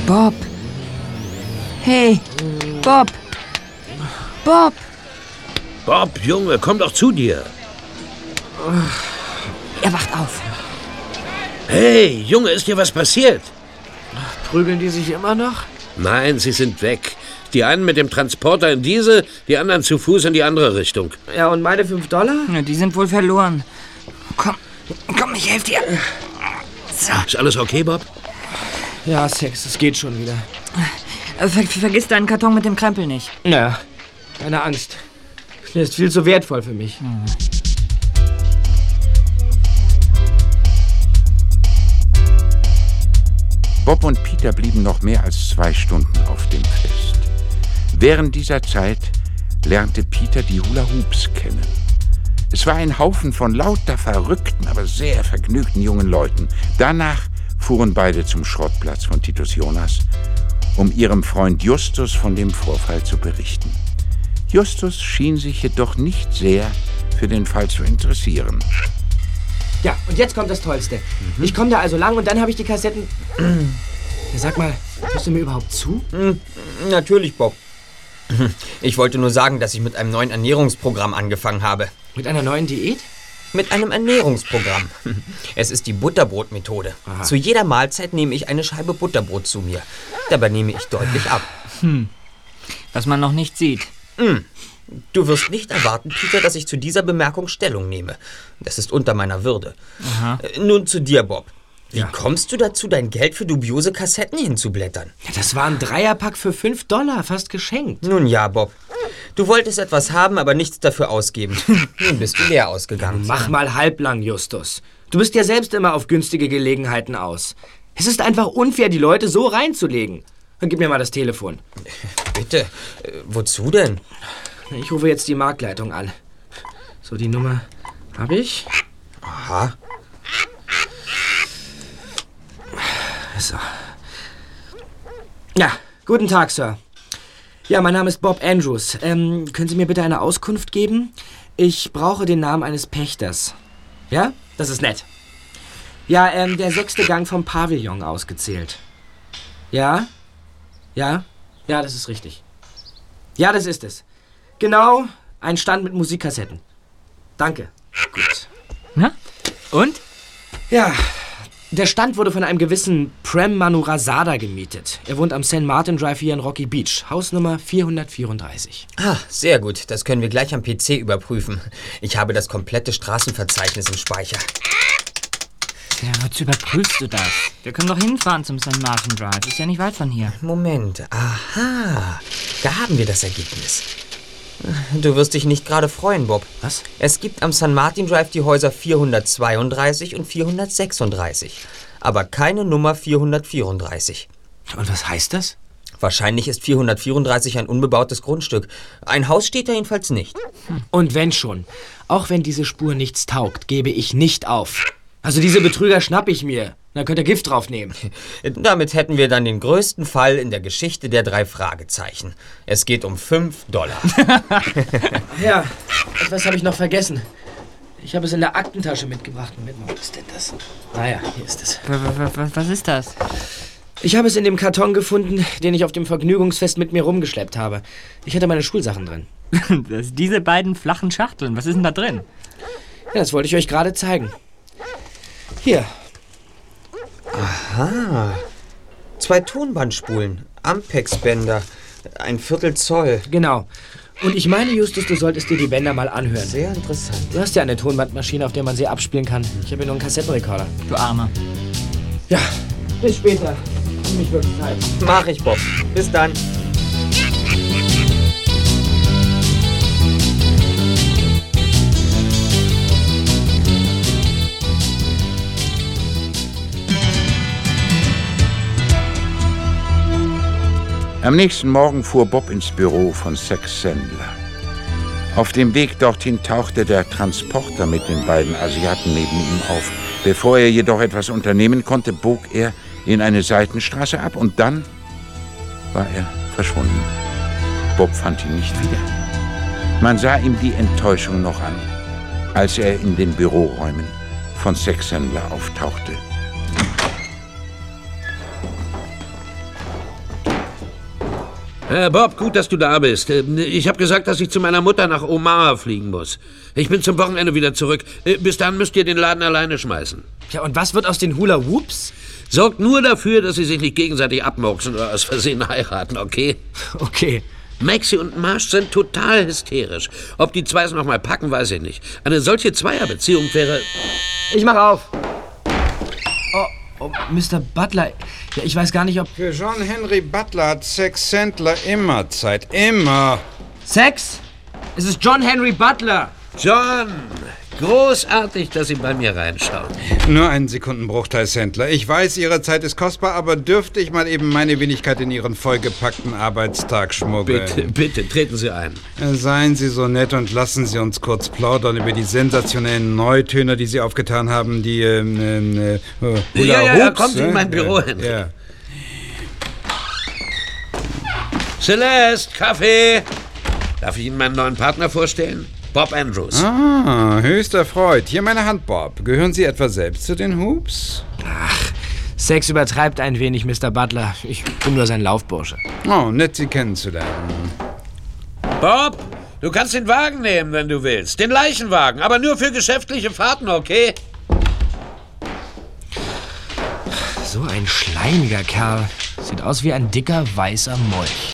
Bob. Hey, Bob. Bob. Bob, Junge, komm doch zu dir. Er wacht auf. Hey, Junge, ist dir was passiert? Prügeln die sich immer noch? Nein, sie sind weg. Die einen mit dem Transporter in diese, die anderen zu Fuß in die andere Richtung. Ja, und meine $5? Ja, die sind wohl verloren. Komm, ich helfe dir. So. Ist alles okay, Bob? Ja, Sex, es geht schon wieder. Vergiss deinen Karton mit dem Krempel nicht. Ja, keine Angst. Der ist viel zu wertvoll für mich. Bob und Peter blieben noch mehr als 2 Stunden auf dem Fest. Während dieser Zeit lernte Peter die Hula-Hoops kennen. Es war ein Haufen von lauter verrückten, aber sehr vergnügten jungen Leuten. Danach fuhren beide zum Schrottplatz von Titus Jonas, um ihrem Freund Justus von dem Vorfall zu berichten. Justus schien sich jedoch nicht sehr für den Fall zu interessieren. Ja, und jetzt kommt das Tollste. Ich komme da also lang und dann habe ich die Kassetten... Sag mal, hörst du mir überhaupt zu? Natürlich, Bob. Ich wollte nur sagen, dass ich mit einem neuen Ernährungsprogramm angefangen habe. Mit einer neuen Diät? Mit einem Ernährungsprogramm. Es ist die Butterbrot-Methode. Aha. Zu jeder Mahlzeit nehme ich eine Scheibe Butterbrot zu mir. Dabei nehme ich deutlich ab. Was man noch nicht sieht. Du wirst nicht erwarten, Peter, dass ich zu dieser Bemerkung Stellung nehme. Das ist unter meiner Würde. Aha. Nun zu dir, Bob. Wie Ja. kommst du dazu, dein Geld für dubiose Kassetten hinzublättern? Ja, das war ein Dreierpack für $5, fast geschenkt. Nun ja, Bob. Du wolltest etwas haben, aber nichts dafür ausgeben. Nun bist du leer ausgegangen. Mach mal halblang, Justus. Du bist ja selbst immer auf günstige Gelegenheiten aus. Es ist einfach unfair, die Leute so reinzulegen. Dann gib mir mal das Telefon. Bitte. Wozu denn? Ich rufe jetzt die Marktleitung an. So, die Nummer habe ich. Aha. So. Ja, guten Tag, Sir. Ja, mein Name ist Bob Andrews. Können Sie mir bitte eine Auskunft geben? Ich brauche den Namen eines Pächters. Ja? Das ist nett. Ja, der 6. Gang vom Pavillon ausgezählt. Ja? Ja? Ja, das ist richtig. Ja, das ist es. Genau, ein Stand mit Musikkassetten. Danke. Gut. Na? Und? Ja, der Stand wurde von einem gewissen Prem Manurasada gemietet. Er wohnt am St. Martin Drive hier in Rocky Beach. Hausnummer 434. Ah, sehr gut. Das können wir gleich am PC überprüfen. Ich habe das komplette Straßenverzeichnis im Speicher. Ja, wozu überprüfst du das? Wir können doch hinfahren zum St. Martin Drive. Ist ja nicht weit von hier. Moment. Aha. Da haben wir das Ergebnis. Du wirst dich nicht gerade freuen, Bob. Was? Es gibt am St. Martin Drive die Häuser 432 und 436. Aber keine Nummer 434. Und was heißt das? Wahrscheinlich ist 434 ein unbebautes Grundstück. Ein Haus steht da jedenfalls nicht. Und wenn schon, auch wenn diese Spur nichts taugt, gebe ich nicht auf. Also diese Betrüger schnapp ich mir. Dann könnt ihr Gift draufnehmen. Damit hätten wir dann den größten Fall in der Geschichte der 3 Fragezeichen. Es geht um $5. Ja, etwas habe ich noch vergessen. Ich habe es in der Aktentasche mitgebracht. Moment mal, was ist denn das? Naja, hier ist es. Was ist das? Ich habe es in dem Karton gefunden, den ich auf dem Vergnügungsfest mit mir rumgeschleppt habe. Ich hatte meine Schulsachen drin. Diese beiden flachen Schachteln. Was ist denn da drin? Ja, das wollte ich euch gerade zeigen. Hier. Aha. 2 Tonbandspulen, Ampex-Bänder, 1/4 Zoll. Genau. Und ich meine, Justus, du solltest dir die Bänder mal anhören. Sehr interessant. Du hast ja eine Tonbandmaschine, auf der man sie abspielen kann. Ich habe ja nur einen Kassettenrekorder. Du Armer. Ja, bis später. Mich wirklich Zeit. Mach ich, Bob. Bis dann. Am nächsten Morgen fuhr Bob ins Büro von Sex Sandler. Auf dem Weg dorthin tauchte der Transporter mit den beiden Asiaten neben ihm auf. Bevor er jedoch etwas unternehmen konnte, bog er in eine Seitenstraße ab und dann war er verschwunden. Bob fand ihn nicht wieder. Man sah ihm die Enttäuschung noch an, als er in den Büroräumen von Sex Sandler auftauchte. Bob, gut, dass du da bist. Ich habe gesagt, dass ich zu meiner Mutter nach Omaha fliegen muss. Ich bin zum Wochenende wieder zurück. Bis dann müsst ihr den Laden alleine schmeißen. Ja, und was wird aus den Hula Hoops? Sorgt nur dafür, dass sie sich nicht gegenseitig abmurksen oder aus Versehen heiraten, okay? Okay. Maxi und Marsh sind total hysterisch. Ob die zwei es noch mal packen, weiß ich nicht. Eine solche Zweierbeziehung wäre... Ich mach auf. Oh, Mr. Butler. Ja, ich weiß gar nicht, ob... Für John Henry Butler hat Sex Sandler immer Zeit. Immer. Sex? Es ist John Henry Butler. John, großartig, dass Sie bei mir reinschauen. Nur einen Sekundenbruchteil, Sandler. Ich weiß, Ihre Zeit ist kostbar, aber dürfte ich mal eben meine Wenigkeit in Ihren vollgepackten Arbeitstag schmuggeln? Bitte, treten Sie ein. Seien Sie so nett und lassen Sie uns kurz plaudern über die sensationellen Neutöner, die Sie aufgetan haben, die Hula Hoops, kommt in mein Büro, Henry. Ja. Celeste, Kaffee. Darf ich Ihnen meinen neuen Partner vorstellen? Bob Andrews. Ah, höchst erfreut. Hier meine Hand, Bob. Gehören Sie etwa selbst zu den Hoops? Ach, Sex übertreibt ein wenig, Mr. Butler. Ich bin nur sein Laufbursche. Oh, nett, Sie kennenzulernen. Bob, du kannst den Wagen nehmen, wenn du willst. Den Leichenwagen, aber nur für geschäftliche Fahrten, okay? So ein schleimiger Kerl. Sieht aus wie ein dicker, weißer Molch.